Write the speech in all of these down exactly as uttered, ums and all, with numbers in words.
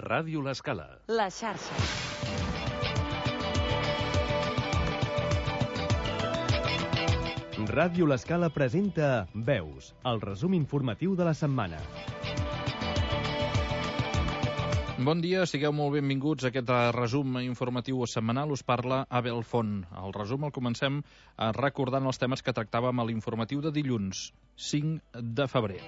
Ràdio L'Escala. La xarxa. Ràdio L'Escala presenta Veus, el resum informatiu de la setmana. Bon dia, sigueu molt benvinguts a aquest resum informatiu setmanal. Us parla Abel Font. El resum el comencem recordant els temes que tractàvem a l'informatiu de dilluns, cinc de febrer.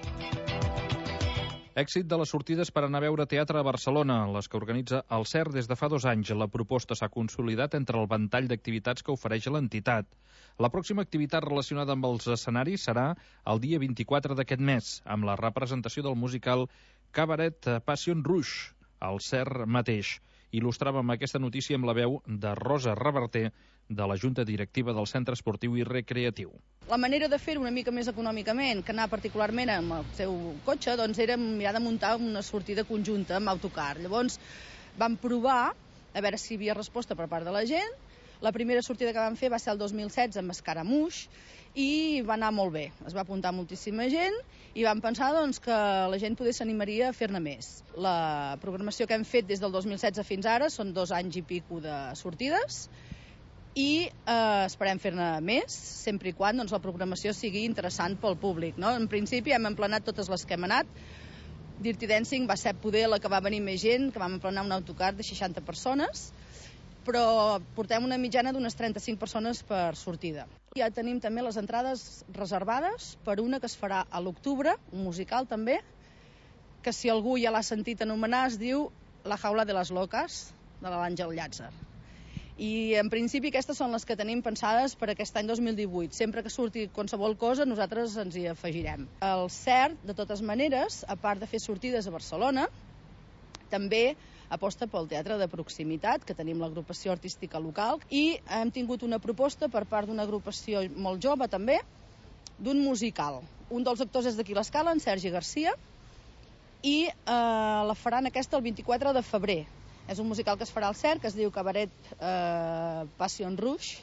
Èxit de les sortides per anar a veure teatre a Barcelona, les que organitza el C E R des de fa dos anys. La proposta s'ha consolidat entre el ventall d'activitats que ofereix l'entitat. La pròxima activitat relacionada amb els escenaris serà el dia vint-i-quatre d'aquest mes, amb la representació del musical Cabaret Passion Rouge, al C E R mateix. Il·lustràvem aquesta notícia amb la veu de Rosa Reverter, de la Junta Directiva del Centre Esportiu i Recreatiu. La manera de fer-ho una mica més econòmicament, que anar particularment amb el seu cotxe, doncs era mirar de muntar una sortida conjunta amb autocar. Llavors vam provar a veure si hi havia resposta per part de la gent. La primera sortida que vam fer va ser el dos mil setze amb Escaramuix i va anar molt bé. Es va apuntar moltíssima gent i vam pensar doncs, que la gent poder s'animaria a fer-ne més. La programació que hem fet des del dos mil setze fins ara són dos anys i pico de sortides i eh, esperem fer-ne més, sempre i quan doncs, la programació sigui interessant pel públic. No? En principi hem emplenat totes les que hem anat. Dirty Dancing va ser poder la que va venir més gent, que vam emplenar un autocar de seixanta persones, però portem una mitjana d'unes trenta-cinc persones per sortida. Ja tenim també les entrades reservades per una que es farà a l'octubre, un musical també, que si algú ja l'ha sentit anomenar es diu La jaula de les locas, de l'Àngel Llàtzer. I en principi aquestes són les que tenim pensades per aquest any dos mil divuit. Sempre que surti qualsevol cosa nosaltres ens hi afegirem. El C E R, de totes maneres, a part de fer sortides a Barcelona, també aposta pel teatre de proximitat, que tenim l'agrupació artística local, i hem tingut una proposta per part d'una agrupació molt jove també, d'un musical. Un dels actors és d'aquí l'Escala, en Sergi Garcia, i eh, la faran aquesta el vint-i-quatre de febrer. És un musical que es farà al C E R, que es diu Cabaret eh, Passion Rouge,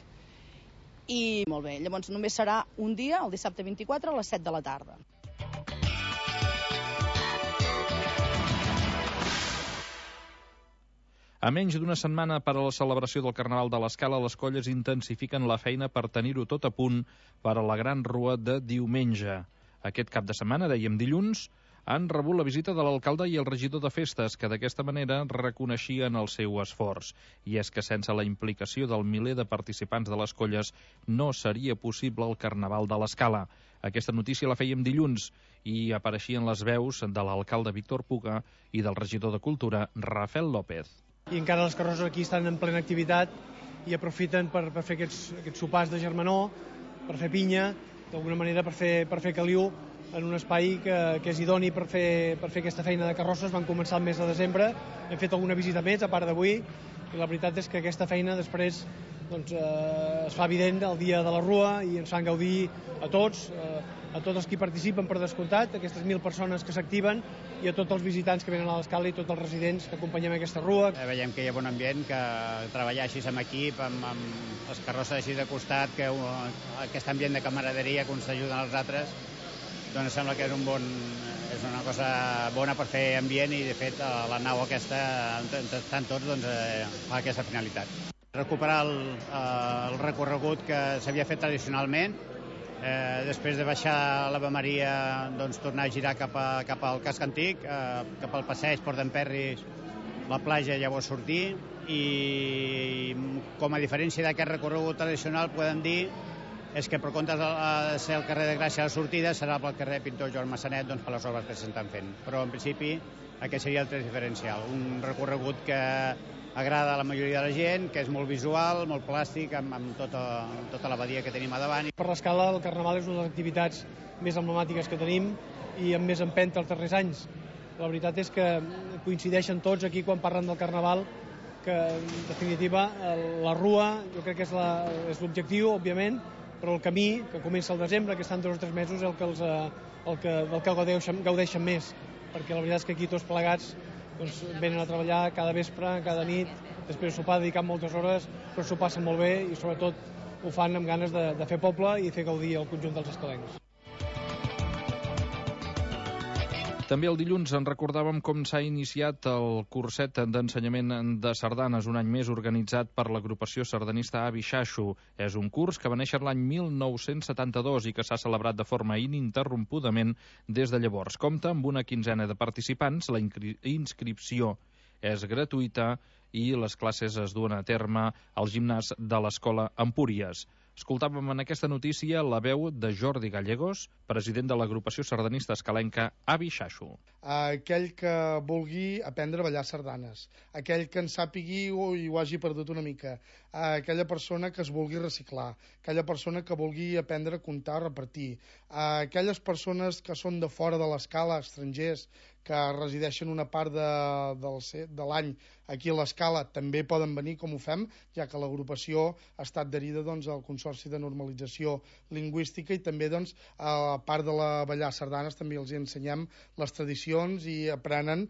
i molt bé, llavors només serà un dia, el dissabte vint-i-quatre, a les set de la tarda. A menys d'una setmana per a la celebració del Carnaval de l'Escala, les colles intensifiquen la feina per tenir-ho tot a punt per a la gran rua de diumenge. Aquest cap de setmana, dèiem dilluns, han rebut la visita de l'alcalde i el regidor de festes, que d'aquesta manera reconeixien el seu esforç. I és que sense la implicació del miler de participants de les colles no seria possible el Carnaval de l'Escala. Aquesta notícia la fèiem dilluns i apareixien les veus de l'alcalde Víctor Puga i del regidor de Cultura, Rafael López. I encara les carrosses aquí estan en plena activitat i aprofiten per, per fer aquests, aquests sopars de germanor, per fer pinya, d'alguna manera per fer, per fer caliu en un espai que, que és idoni per fer, per fer aquesta feina de carrosses. Van començar el mes de desembre, hem fet alguna visita més a part d'avui, i la veritat és que aquesta feina després doncs, eh, es fa evident el dia de la rua i ens fan gaudir a tots, eh, a tots els que hi participen per descomptat, aquestes mil persones que s'activen, i a tots els visitants que venen a l'Escala i tots els residents que acompanyem aquesta rua. Veiem que hi ha bon ambient, que treballar així amb equip, amb, amb les carrosses així de costat, que uh, aquest ambient de camaraderia que uns s'ajuden als altres, doncs sembla que és, un bon, és una cosa bona per fer ambient i de fet la nau aquesta, tant tots, doncs, eh, fa aquesta finalitat. Recuperar el, el recorregut que s'havia fet tradicionalment, eh, després de baixar l'Ave Maria, doncs tornar a girar cap, a, cap al casc antic, eh, cap al passeig Port d'Emperris, la platja, llavors sortir, i com a diferència d'aquest recorregut tradicional podem dir és que per comptes de ser el carrer de Gràcia a la sortida serà pel carrer Pintor Joan Massanet, doncs per les obres que s'estan fent. Però en principi aquest seria el tret diferencial, un recorregut que agrada a la majoria de la gent, que és molt visual, molt plàstic, amb, amb tota, tota la badia que tenim a davant. Per l'Escala el Carnaval és una de les activitats més emblemàtiques que tenim i amb més empenta els darrers anys. La veritat és que coincideixen tots aquí quan parlen del Carnaval, que en definitiva la rua jo crec que és la, és l'objectiu, òbviament, però el camí, que comença al desembre, que estan dos o tres mesos, és el que, els, el que, el que gaudeixen, gaudeixen més, perquè la veritat és que aquí tots plegats doncs, venen a treballar cada vespre, cada nit, després de sopar dedicar moltes hores, però s'ho passen molt bé i sobretot ho fan amb ganes de, de fer poble i fer gaudir el conjunt dels escalencs. També el dilluns en recordàvem com s'ha iniciat el curset d'ensenyament de sardanes, un any més organitzat per l'agrupació sardanista Avi Xaxo. És un curs que va néixer l'any mil nou-cents setanta-dos i que s'ha celebrat de forma ininterrompudament des de llavors. Compta amb una quinzena de participants, la inscripció és gratuïta i les classes es duen a terme al gimnàs de l'Escola Empúries. Escoltàvem en aquesta notícia la veu de Jordi Gallegos, president de l'agrupació sardanista escalenca Avi Xaxo. Aquell que vulgui aprendre a ballar sardanes, aquell que en sàpigui i ho hagi perdut una mica, aquella persona que es vulgui reciclar, aquella persona que vulgui aprendre a comptar o repartir, aquelles persones que són de fora de l'escala, estrangers, que resideixen una part de, de, de l'any aquí a l'escala, també poden venir com ho fem, ja que l'agrupació ha estat adherida doncs, al Consorci de Normalització Lingüística i també doncs, a part de la ballar sardanes també els ensenyem les tradicions i aprenen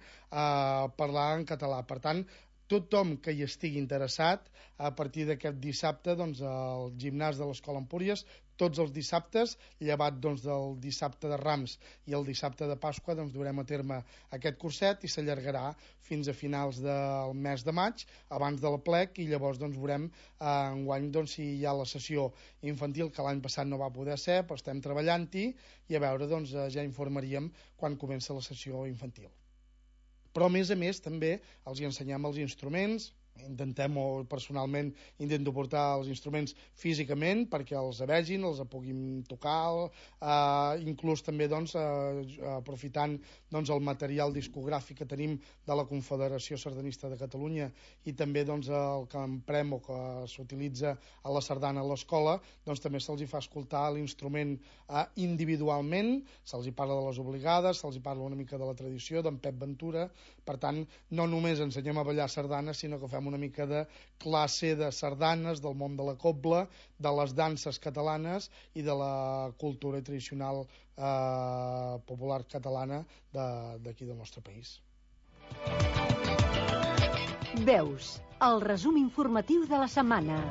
a parlar en català. Per tant, tothom que hi estigui interessat, a partir d'aquest dissabte doncs, al gimnàs de l'Escola Empúries, tots els dissabtes, llevat doncs, del dissabte de Rams i el dissabte de Pasqua, doncs, durem a terme aquest curset i s'allargarà fins a finals del mes de maig, abans de la plec, i llavors doncs, veurem eh, enguany doncs, si hi ha la sessió infantil, que l'any passat no va poder ser, però estem treballant-hi, i a veure, doncs, ja informaríem quan comença la sessió infantil. Però, a més a més, també els hi ensenyem els instruments. Intentem, o personalment intento portar els instruments físicament perquè els vegin, els puguin tocar, eh, inclús també doncs, eh, aprofitant doncs, el material discogràfic que tenim de la Confederació Sardanista de Catalunya i també doncs, el que emprem o que s'utilitza a la sardana a l'escola, doncs també se'ls fa escoltar l'instrument eh, individualment, se'ls parla de les obligades, se'ls parla una mica de la tradició, d'en Pep Ventura. Per tant, no només ensenyem a ballar sardanes, sinó que fem una mica de classe de sardanes, del món de la cobla, de les danses catalanes i de la cultura tradicional eh, popular catalana d'aquí de, del nostre país. Veus, el resum informatiu de la setmana.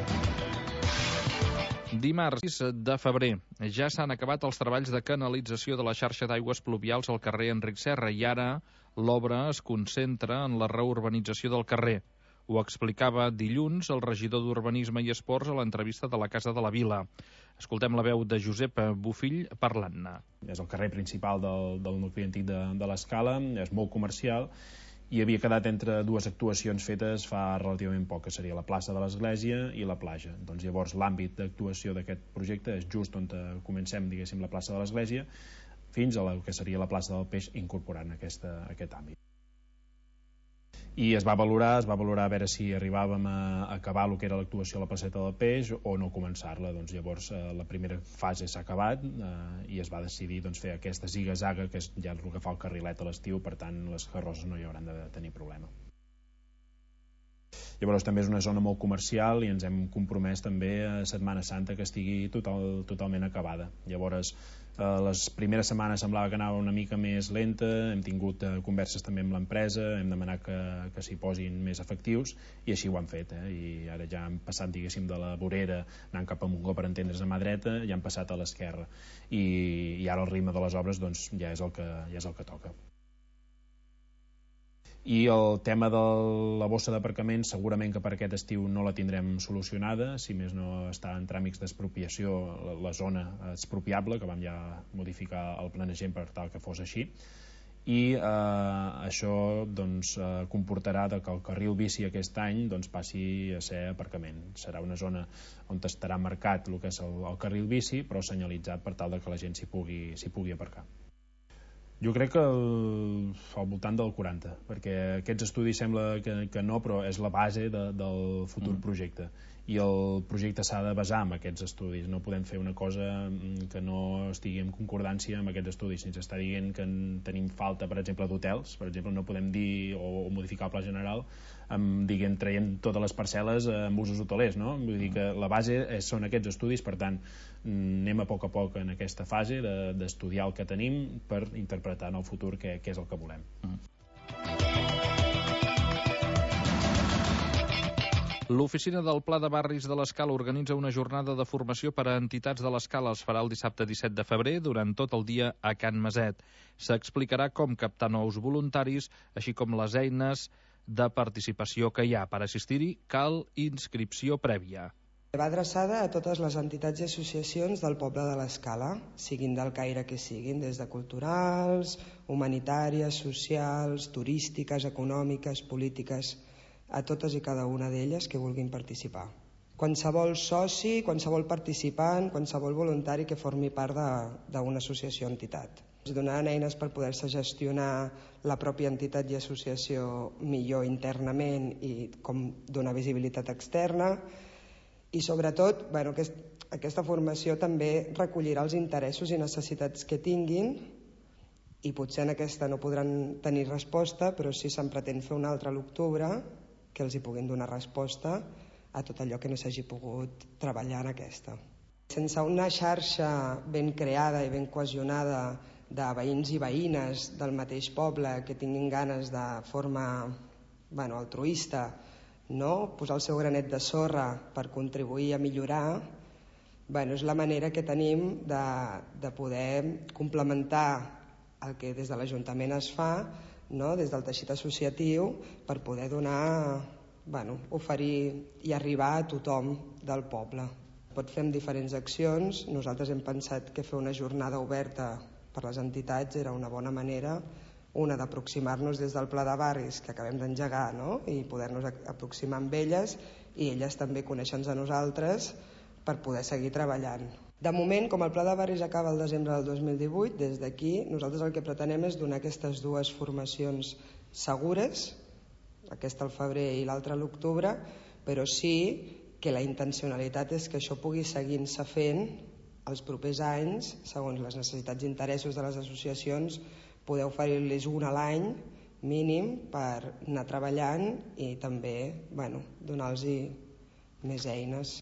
Dimarts de febrer. Ja s'han acabat els treballs de canalització de la xarxa d'aigües pluvials al carrer Enric Serra i ara l'obra es concentra en la reurbanització del carrer. Ho explicava dilluns el regidor d'Urbanisme i Esports a l'entrevista de la Casa de la Vila. Escoltem la veu de Josep Bofill parlant-ne. És el carrer principal del, del nucli antic de, de l'Escala, és molt comercial i havia quedat entre dues actuacions fetes fa relativament poc, que seria la plaça de l'Església i la platja. Doncs llavors l'àmbit d'actuació d'aquest projecte és just on comencem, diguéssim, la plaça de l'Església fins a la que seria la plaça del Peix, incorporant aquesta, aquest àmbit. I es va valorar, es va valorar a veure si arribàvem a acabar el que era l'actuació a la placeta del Peix o no començar-la. Doncs llavors eh, la primera fase s'ha acabat eh, i es va decidir doncs, fer aquesta ziga-zaga, que és ja el que fa el carrilet a l'estiu, per tant les carrosses no hi hauran de tenir problema. Llavors també és una zona molt comercial i ens hem compromès també a Setmana Santa que estigui total, totalment acabada. Llavors eh, les primeres setmanes semblava que anava una mica més lenta, hem tingut eh, converses també amb l'empresa, hem demanat que, que s'hi posin més efectius i així ho han fet, eh? I ara ja han passat, diguéssim, de la vorera anant cap a Montgó, per entendre's, a mà dreta, i han passat a l'esquerra i, i ara el ritme de les obres doncs, ja, és el que, ja és el que toca. I el tema de la bossa d'aparcament segurament que per aquest estiu no la tindrem solucionada, si més no està en tràmits d'expropiació la, la zona expropiable, que vam ja modificar el planejament per tal que fos així, i eh, això doncs, eh, comportarà que el carril bici aquest any doncs, passi a ser aparcament. Serà una zona on estarà marcat el que és el, el carril bici, però senyalitzat per tal que la gent s'hi pugui, s'hi pugui aparcar. Jo crec que el, al voltant del quaranta, perquè aquests estudis sembla que, que no, però és la base de, del futur mm. projecte. I el projecte s'ha de basar en aquests estudis. No podem fer una cosa que no estigui en concordància amb aquests estudis. Si ens està dient que tenim falta, per exemple, d'hotels, per exemple, no podem dir o, o modificar el pla general amb, diguem, traient totes les parcel·les amb usos hotelers, no? Vull dir que la base és, són aquests estudis, per tant, anem a poc a poc en aquesta fase d'estudiar de, el que tenim per interpretar en el futur què, què és el que volem. Mm. L'oficina del Pla de Barris de l'Escala organitza una jornada de formació per a entitats de l'Escala. Es farà el dissabte disset de febrer durant tot el dia a Can Maset. S'explicarà com captar nous voluntaris, així com les eines de participació que hi ha. Per assistir-hi cal inscripció prèvia. Va adreçada a totes les entitats i associacions del poble de l'Escala, siguin del caire que siguin, des de culturals, humanitàries, socials, turístiques, econòmiques, polítiques, a totes i cada una d'elles que vulguin participar. Qualsevol soci, qualsevol participant, qualsevol voluntari que formi part d'una associació o entitat. Es donaran eines per poder-se gestionar la pròpia entitat i associació millor internament i com donar visibilitat externa. I sobretot, bueno, aquest, aquesta formació també recollirà els interessos i necessitats que tinguin, i potser en aquesta no podran tenir resposta, però sí se'n pretén fer una altra a l'octubre que els hi puguin donar resposta a tot allò que no s'hagi pogut treballar en aquesta. Sense una xarxa ben creada i ben cohesionada de veïns i veïnes del mateix poble que tinguin ganes de forma bueno, altruista, no? Posar el seu granet de sorra per contribuir a millorar, bueno, és la manera que tenim de, de poder complementar el que des de l'Ajuntament es fa, no? Des del teixit associatiu, per poder donar, bueno, oferir i arribar a tothom del poble. Pot fer amb diferents accions. Nosaltres hem pensat que fer una jornada oberta per les entitats era una bona manera, una d'aproximar-nos des del Pla de Barris que acabem d'engegar, no? I poder-nos aproximar amb elles i elles també conèixer-nos a nosaltres per poder seguir treballant. De moment, com el Pla de Barris acaba el desembre del dos mil divuit, des d'aquí nosaltres el que pretenem és donar aquestes dues formacions segures, aquesta al febrer i l'altra a l'octubre, però sí que la intencionalitat és que això pugui seguir-se fent els propers anys, segons les necessitats i interessos de les associacions, poder oferir-los una a l'any mínim per anar treballant i també bueno, donar-los més eines.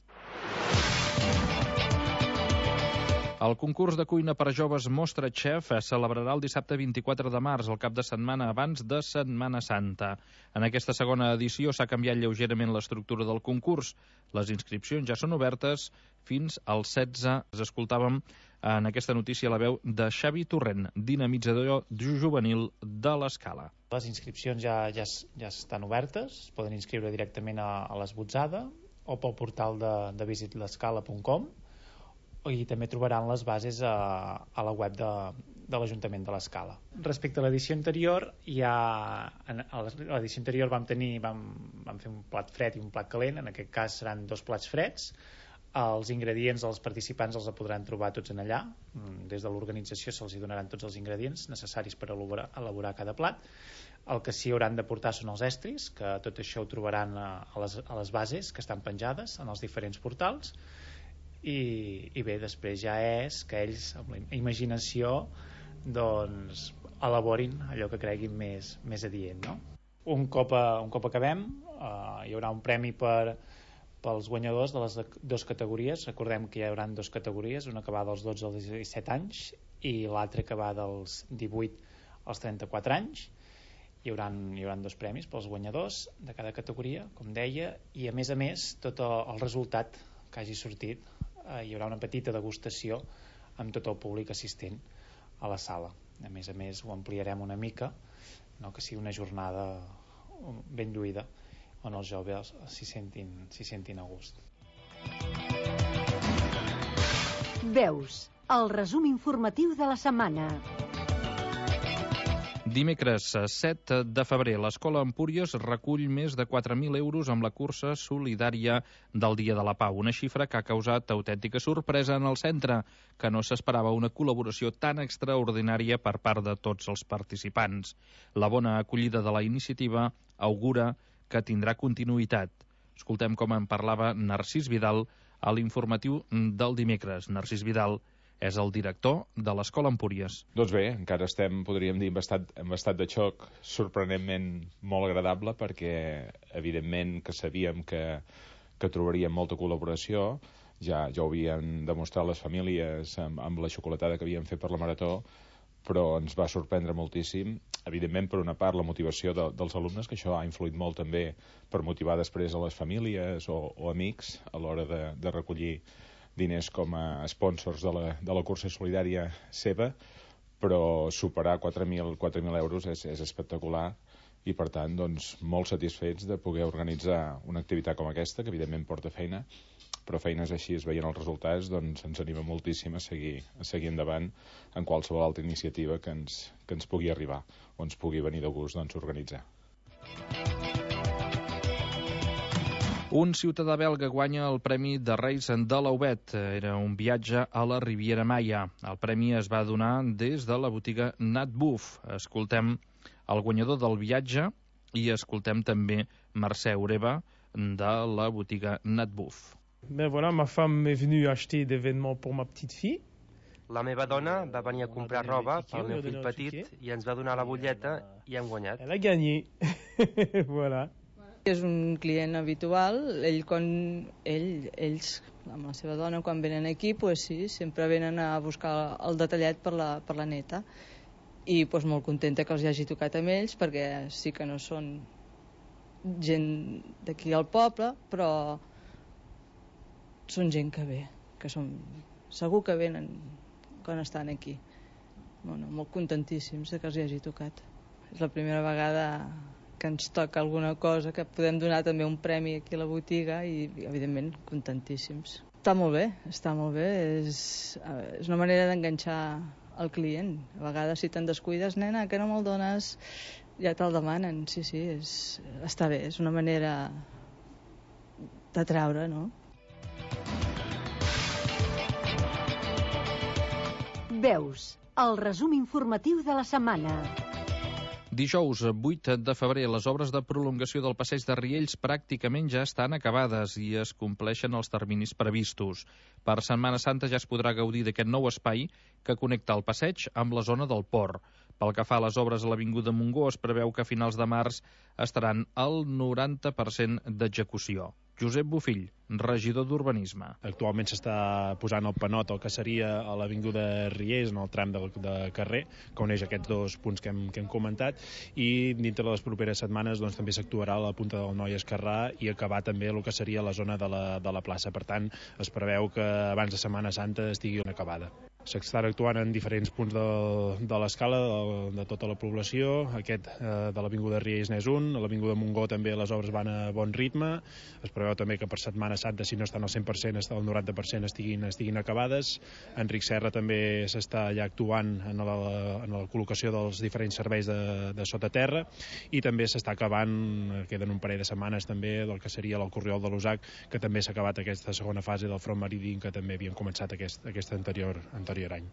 El concurs de cuina per a joves Mostra Chef es celebrarà el dissabte vint-i-quatre de març, el cap de setmana abans de Setmana Santa. En aquesta segona edició s'ha canviat lleugerament l'estructura del concurs. Les inscripcions ja són obertes fins al setze. Escoltàvem en aquesta notícia la veu de Xavi Torrent, dinamitzador juvenil de l'Escala. Les inscripcions ja, ja, ja estan obertes, es poden inscriure directament a, a l'Esbotzada o pel portal de, de visit l'escala punt com, i també trobaran les bases a, a la web de, de l'Ajuntament de l'Escala. Respecte a l'edició anterior, ja, a l'edició anterior vam, tenir, vam, vam fer un plat fred i un plat calent, en aquest cas seran dos plats freds. Els ingredients dels participants els podran trobar tots en allà. Des de l'organització se'ls donaran tots els ingredients necessaris per elaborar, elaborar cada plat. El que sí hauran de portar són els estris, que tot això ho trobaran a les, a les bases que estan penjades en els diferents portals. I, i bé, després ja és que ells, amb la imaginació, doncs, elaborin allò que creguin més, més adient, no? Un cop, a, un cop acabem, uh, hi haurà un premi per, pels guanyadors de les dues categories. Recordem que hi haurà dues categories, una que va dels dotze als disset anys i l'altra que va dels divuit als trenta-quatre anys. Hi haurà, hi haurà dos premis pels guanyadors de cada categoria, com deia, i a més a més, tot el resultat que hagi sortit, hi haurà una petita degustació amb tot el públic assistent a la sala. A més a més ho ampliarem una mica, no? Que sigui una jornada ben lluïda on els joves s'hi sentin, s'hi sentin a gust. Veus, el resum informatiu de la setmana. Dimecres set de febrer, l'Escola Empúries recull més de quatre mil euros amb la cursa solidària del Dia de la Pau, una xifra que ha causat autèntica sorpresa en el centre, que no s'esperava una col·laboració tan extraordinària per part de tots els participants. La bona acollida de la iniciativa augura que tindrà continuïtat. Escoltem com en parlava Narcís Vidal a l'informatiu del dimecres. Narcís Vidal és el director de l'Escola Empúries. Doncs bé, encara estem, podríem dir, en estat, en estat de xoc sorprenentment molt agradable, perquè evidentment que sabíem que, que trobaríem molta col·laboració. Ja, ja ho havien demostrat les famílies amb, amb la xocolatada que havien fet per la Marató, però ens va sorprendre moltíssim. Evidentment, per una part, la motivació de, dels alumnes, que això ha influït molt també per motivar després a les famílies o, o amics a l'hora de, de recollir diners com a sponsors de la, de la cursa solidària seva, però superar quatre mil euros és, és espectacular i, per tant, doncs, molt satisfets de poder organitzar una activitat com aquesta, que evidentment porta feina, però feines així, es veien els resultats, doncs ens anima moltíssim a seguir, a seguir endavant en qualsevol altra iniciativa que ens, que ens pugui arribar o ens pugui venir de gust doncs, organitzar. Un ciutadà belga guanya el Premi de Reis de l'Aubet. Era un viatge a la Riviera Maia. El premi es va donar des de la botiga Natbouf. Escoltem el guanyador del viatge i escoltem també Mercè Oreva de la botiga Natbouf. Ben voilà, ma femme est venue acheter des vêtements pour ma petite fille. La meva dona va venir a comprar roba pel meu fill petit i ens va donar la butlleta i hem guanyat. Elle a gagné. Voilà. És un client habitual. Ell, quan, ell, ells, amb la seva dona, quan venen aquí, pues sí, sempre venen a buscar el detallet per la, per la neta. I pues, molt contenta que els hagi tocat amb ells, perquè sí que no són gent d'aquí al poble, però són gent que ve, que són, segur que venen quan estan aquí. Bueno, molt contentíssims de que els hagi tocat. És la primera vegada que ens toca alguna cosa, que podem donar també un premi aquí a la botiga i, evidentment, contentíssims. Està molt bé, està molt bé. És, és una manera d'enganxar el client. A vegades, si te'n descuides, nena, que no me'l dones, ja te'l demanen. Sí, sí, és, està bé. És una manera d'atraure, no? Veus, el resum informatiu de la setmana. Dijous vuit de febrer, les obres de prolongació del passeig de Riells pràcticament ja estan acabades i es compleixen els terminis previstos. Per Setmana Santa ja es podrà gaudir d'aquest nou espai que connecta el passeig amb la zona del port. Pel que fa a les obres a l'Avinguda Montgó, es preveu que a finals de març estaran al noranta per cent d'execució. Josep Bofill, regidor d'Urbanisme. Actualment s'està posant el panot el que seria a l'Avinguda Riells, en el tram de, de carrer, que uneix aquests dos punts que hem, que hem comentat, i dintre de les properes setmanes doncs, també s'actuarà a la punta del Noi Esquerrà i acabar també el que seria la zona de la, de la plaça. Per tant, es preveu que abans de Setmana Santa estigui acabada. S'estan actuant en diferents punts de, de l'escala de, de tota la població. Aquest eh, de l'Avinguda Riells n'és un, a l'Avinguda Montgó també les obres van a bon ritme. Es preveu també que per Setmana Santa, si no estan al cent per cent, al noranta per cent estiguin, estiguin acabades. A Enric Serra també s'està ja actuant en la, en la col·locació dels diferents serveis de, de sota terra i també s'està acabant, queden un parell de setmanes també, del que seria el Corriol de l'Usac, que també s'ha acabat aquesta segona fase del front meridí que també havíem començat aquest, aquest anterior, anterior any.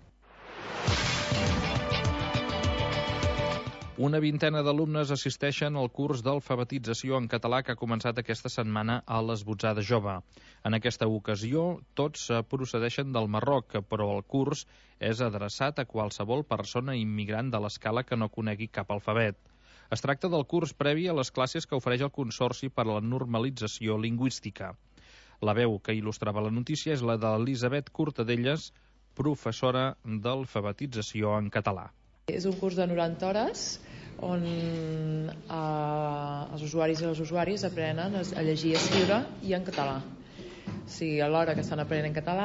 Una vintena d'alumnes assisteixen al curs d'alfabetització en català que ha començat aquesta setmana a l'Esbotzada Jove. En aquesta ocasió, tots procedeixen del Marroc, però el curs és adreçat a qualsevol persona immigrant de l'escala que no conegui cap alfabet. Es tracta del curs previ a les classes que ofereix el Consorci per a la Normalització Lingüística. La veu que il·lustrava la notícia és la d'Elisabet Cortadelles, professora d'alfabetització en català. És un curs de noranta hores on eh, els usuaris i les usuàries aprenen a llegir i escriure i en català. O sigui, a l'hora que estan aprenent en català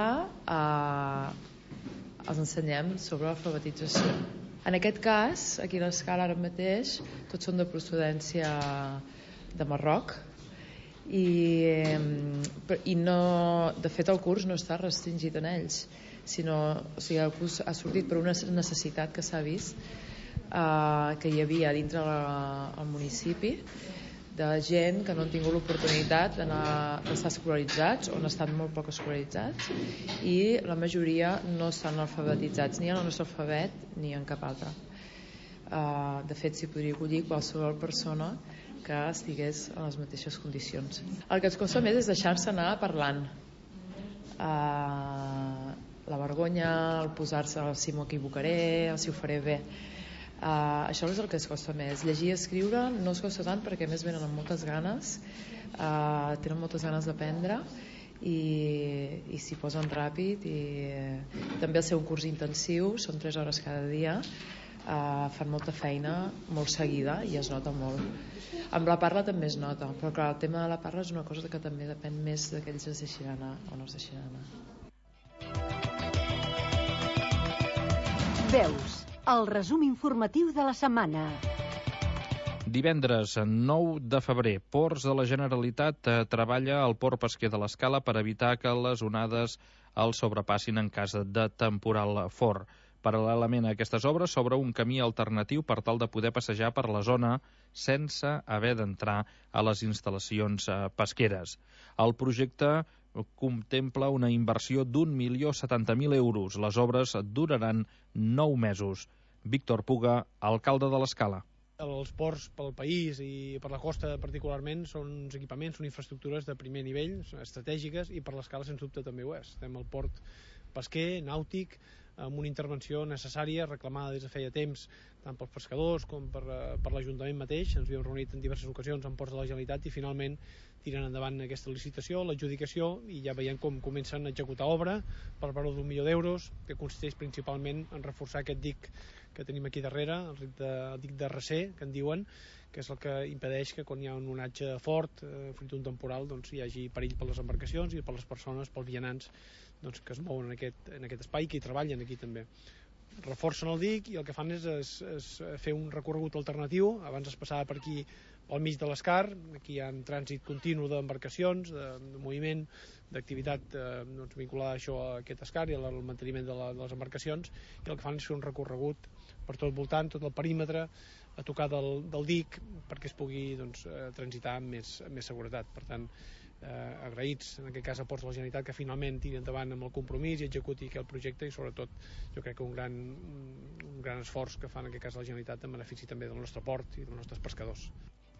eh, els ensenyem sobre l'alfabetització. En aquest cas, aquí a l'escala ara mateix, tots són de procedència de Marroc i, i no, de fet el curs no està restringit en ells, sinó, o sigui, el curs ha sortit per una necessitat que s'ha vist eh, que hi havia dintre la, el municipi de gent que no han tingut l'oportunitat d'estar escolaritzats o han estat molt poc escolaritzats i la majoria no estan alfabetitzats ni en el nostre alfabet ni en cap altre. Eh, de fet, s'hi podria acollir qualsevol persona que estigués en les mateixes condicions. El que ens costa més és deixar-se anar parlant. Eh, la vergonya, el posar-se si m'ho equivocaré, el si ho faré bé. Uh, això és el que es costa més. Llegir i escriure no es costa tant perquè a més venen amb moltes ganes, uh, tenen moltes ganes d'aprendre i, i s'hi posen ràpid i uh, també el seu curs intensiu, són tres hores cada dia Uh, fan molta feina molt seguida i es nota molt. Amb la parla també es nota, però clar, el tema de la parla és una cosa que també depèn més de que ells es deixin anar o no es deixin anar. Veus, el resum informatiu de la setmana. Divendres, nou de febrer, Ports de la Generalitat eh, treballa al port pesquer de l'Escala per evitar que les onades el sobrepassin en cas de temporal fort. Paral·lelament a aquestes obres s'obre un camí alternatiu per tal de poder passejar per la zona sense haver d'entrar a les instal·lacions eh, pesqueres. El projecte contempla una inversió d'un milió setanta mil euros. Les obres duraran nou mesos. Víctor Puga, alcalde de l'Escala. Els ports pel país i per la costa particularment són uns equipaments, són infraestructures de primer nivell, són estratègiques, i per l'Escala sens dubte també ho és. Estem al port pesquer, nàutic, amb una intervenció necessària, reclamada des de feia temps, tant pels pescadors com per, per l'Ajuntament mateix. Ens havíem reunit en diverses ocasions amb Ports de la Generalitat i finalment tiren endavant aquesta licitació, l'adjudicació, i ja veiem com comencen a executar obra per valor d'un milió d'euros, que consisteix principalment en reforçar aquest dic que tenim aquí darrere, el dic de, el dic de recer, que en diuen, que és el que impedeix que quan hi ha un onatge fort, eh, fruit d'un temporal, doncs hi hagi perill per les embarcacions i per les persones, pels vianants, doncs, que es mouen en aquest, en aquest espai, que hi treballen aquí també. Reforcen el dic i el que fan és, és, és fer un recorregut alternatiu. Abans es passava per aquí al mig de l'Escar, aquí hi ha un trànsit continu d'embarcacions, de, de moviment, d'activitat eh, doncs, vinculada a això, a aquest Escar i al manteniment de, la, de les embarcacions, i el que fan és fer un recorregut per tot voltant, tot el perímetre, a tocar del, del dic, perquè es pugui doncs, eh, transitar amb més, amb més seguretat. Per tant, eh, agraïts en aquest cas a Ports de la Generalitat que finalment tiri endavant amb el compromís i executi aquest projecte, i sobretot jo crec que un gran, un gran esforç que fa en aquest cas la Generalitat en benefici també del nostre port i dels nostres pescadors.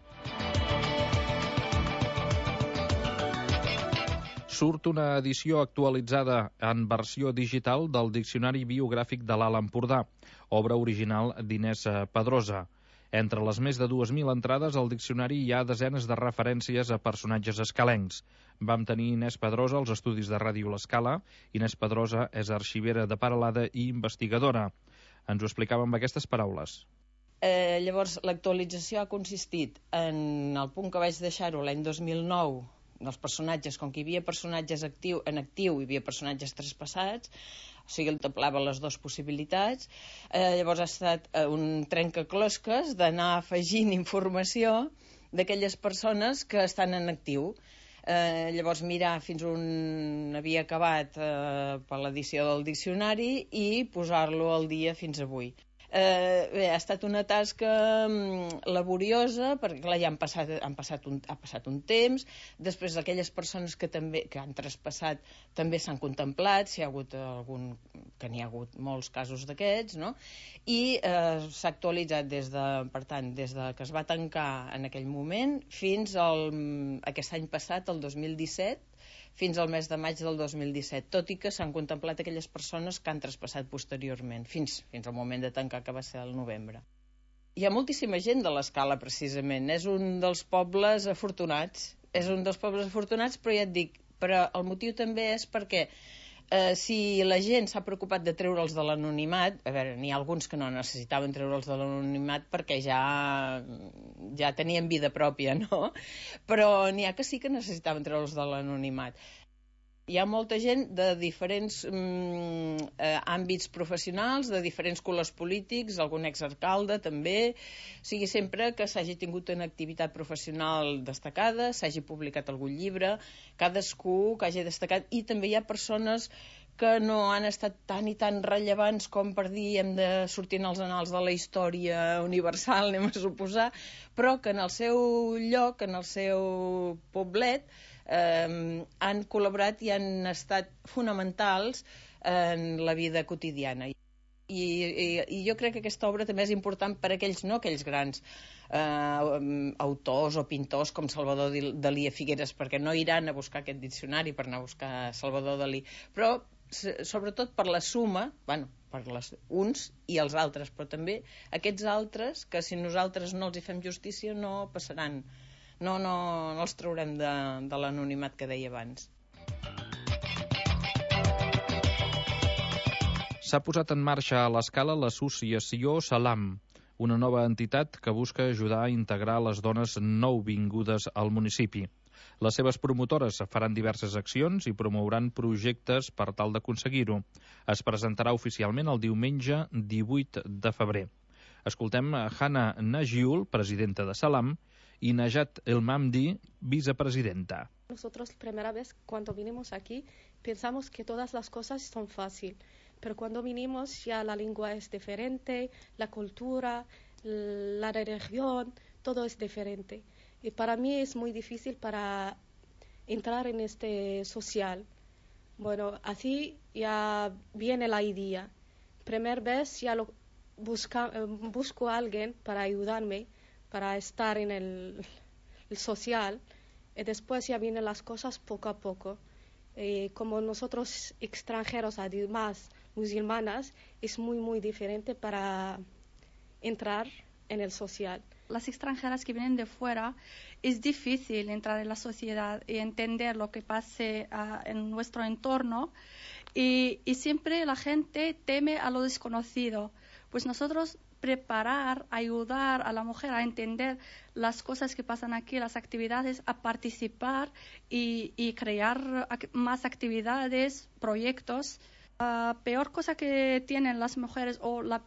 Surt una edició actualitzada en versió digital del Diccionari Biogràfic de l'Alt Empordà, obra original d'Inés Pedrosa. Entre les més de dues mil entrades al diccionari hi ha desenes de referències a personatges escalencs. Vam tenir Inés Pedrosa als estudis de Ràdio L'Escala. Inés Pedrosa és arxivera de Paralada i investigadora. Ens ho explicava amb aquestes paraules. Eh, llavors, l'actualització ha consistit en el punt que vaig deixar-ho l'any dos mil nou, dels personatges, com que hi havia personatges actiu, en actiu, hi havia personatges traspassats, o sigui, el tablava les dues possibilitats. Eh, llavors ha estat eh, un trencaclosques d'anar afegint informació d'aquelles persones que estan en actiu. Eh, llavors mirar fins on havia acabat eh, per l'edició del diccionari i posar-lo al dia fins avui. Eh, bé, ha estat una tasca mm, laboriosa, perquè clar, ja han passat, han passat un, ha passat un temps. Després aquelles persones que també que han traspassat també s'han contemplat, si hi ha hagut algun, que n'hi ha hagut molts casos d'aquests, no? I eh, s'ha actualitzat des de, per tant, des de que es va tancar en aquell moment fins al, aquest any passat, el dos mil disset, fins al mes de maig del dos mil disset, tot i que s'han contemplat aquelles persones que han traspassat posteriorment, fins, fins al moment de tancar, que va ser el novembre. Hi ha moltíssima gent de l'Escala, precisament. És un dels pobles afortunats. És un dels pobles afortunats, però ja et dic, però el motiu també és perquè eh, si la gent s'ha preocupat de treure'ls de l'anonimat, a veure, n'hi ha alguns que no necessitaven treure'ls de l'anonimat perquè ja, ja tenien vida pròpia, no? Però n'hi ha que sí que necessitaven treure'ls de l'anonimat. Hi ha molta gent de diferents mm, eh, àmbits professionals, de diferents colors polítics, algun exalcalde també, o sigui, sempre que s'hagi tingut una activitat professional destacada, s'hagi publicat algun llibre, cadascú que hagi destacat, i també hi ha persones que no han estat tan i tan rellevants com per dir hem de sortir en els anals de la història universal, anem a suposar, però que en el seu lloc, en el seu poblet, Eh, han col·laborat i han estat fonamentals en la vida quotidiana. I, i, i jo crec que aquesta obra també és important per a aquells, no aquells grans eh, autors o pintors com Salvador Dalí a Figueres, perquè no iran a buscar aquest diccionari per anar a buscar Salvador Dalí, però sobretot per la suma, bueno, per les uns i els altres, però també aquests altres que si nosaltres no els hi fem justícia no passaran. No, no, no els traurem de, de l'anonimat que deia abans. S'ha posat en marxa a l'Escala l'associació Salam, una nova entitat que busca ajudar a integrar les dones nouvingudes al municipi. Les seves promotores faran diverses accions i promouran projectes per tal d'aconseguir-ho. Es presentarà oficialment el diumenge divuit de febrer. Escoltem Hana Najiul, presidenta de Salam, y Najat El Mamdi, vicepresidenta. Nosotros, primera vez cuando vinimos aquí, pensamos que todas las cosas son fáciles, pero cuando vinimos ya la lengua es diferente, la cultura, la religión, todo es diferente. Y para mí es muy difícil para entrar en este social. Bueno, así ya viene la idea. Primera vez ya lo busca, busco a alguien para ayudarme, para estar en el, el social, y después ya vienen las cosas poco a poco. Y como nosotros extranjeros, además musulmanas, es muy muy diferente para entrar en el social. Las extranjeras que vienen de fuera, es difícil entrar en la sociedad y entender lo que pase uh, en nuestro entorno, y, y siempre la gente teme a lo desconocido. Pues nosotros preparar, ayudar a la mujer a entender las cosas que pasan aquí, las actividades, a participar y, y crear más actividades, proyectos. La peor cosa que tienen las mujeres o la,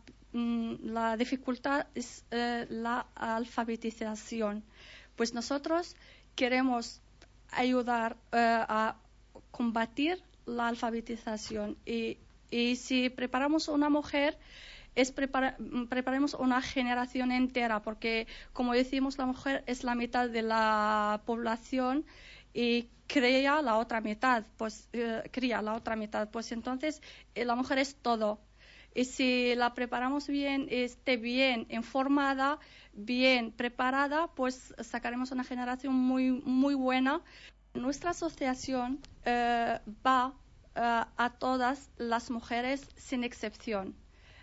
la dificultad es eh, la alfabetización. Pues nosotros queremos ayudar eh, a combatir la alfabetización, y, y si preparamos a una mujer, es prepara, preparemos una generación entera, porque como decimos, la mujer es la mitad de la población y crea la otra mitad, pues eh, cría la otra mitad, pues entonces eh, la mujer es todo. Y si la preparamos bien, esté bien informada, bien preparada, pues sacaremos una generación muy muy buena. Nuestra asociación eh, va eh, a todas las mujeres sin excepción.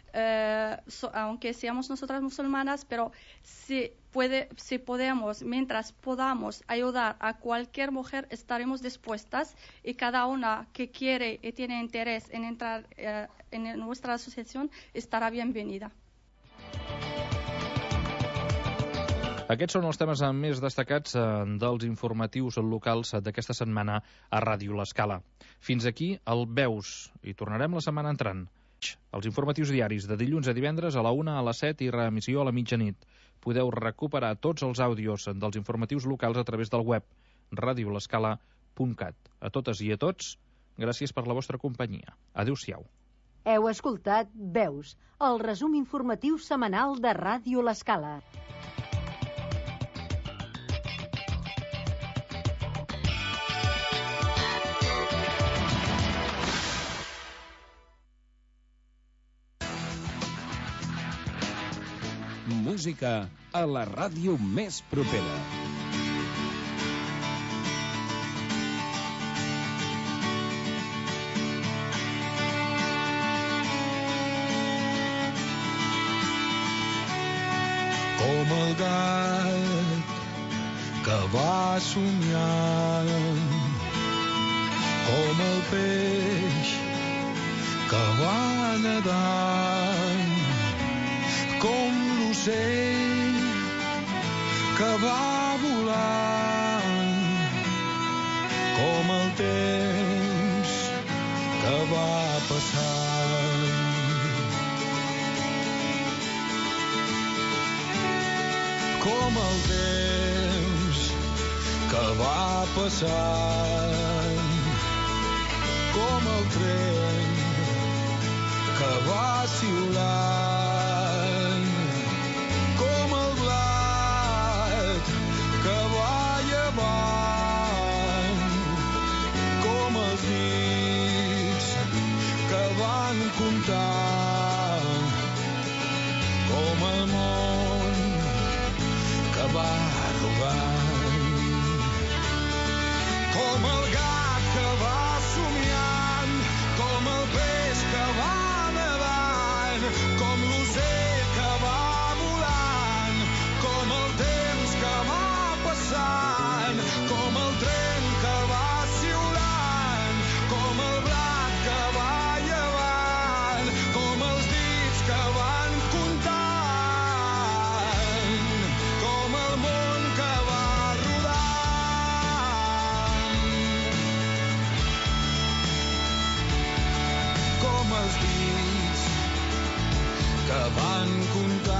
Uh, so, aunque seamos nosotras musulmanas, pero si, puede, si podemos, mientras podamos ayudar a cualquier mujer, estaremos dispuestas, y cada una que quiere y tiene interés en entrar uh, en nuestra asociación estarà bienvenida. Aquests són els temes més destacats dels informatius locals d'aquesta setmana a Ràdio L'Escala. Fins aquí el Veus, i tornarem la setmana entrant. Els informatius diaris de dilluns a divendres a la una, a les set i reemissió a la mitjanit. Podeu recuperar tots els àudios dels informatius locals a través del web radio l'escala punt cat. A totes i a tots, gràcies per la vostra companyia. Adéu-siau. Heu escoltat Veus, el resum informatiu setmanal de Ràdio L'Escala. Música a la ràdio més propera. Com el gat que va somiant, com el peix que va nedant, com l'ocell que va volant, com el temps que va passant. Com el temps que va passant, com el tren que va xiulant, com el blat que va llevant, com els dits que van comptant, com el món que va robant, com el gat que va somiant, com el peix que va nedant, van comptar